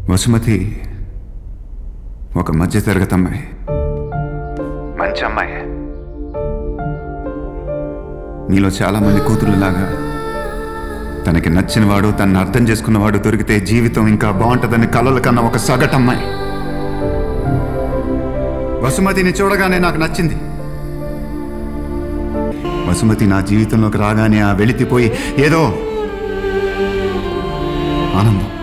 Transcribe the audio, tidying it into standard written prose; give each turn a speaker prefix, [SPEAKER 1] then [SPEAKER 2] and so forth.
[SPEAKER 1] వసుమతి ఒక మధ్యతరగతి అమ్మాయి, మంచి అమ్మాయి. మీలో చాలామంది కూతురులాగా తనకి నచ్చినవాడు, తనను అర్థం చేసుకున్నవాడు దొరికితే జీవితం ఇంకా బాగుంటుందని కలల కన్నా ఒక సగటమ్మాయి. వసుమతిని చూడగానే నాకు నచ్చింది. వసుమతి నా జీవితంలోకి రాగానే ఆ వెళితిపోయి ఏదో ఆనందం.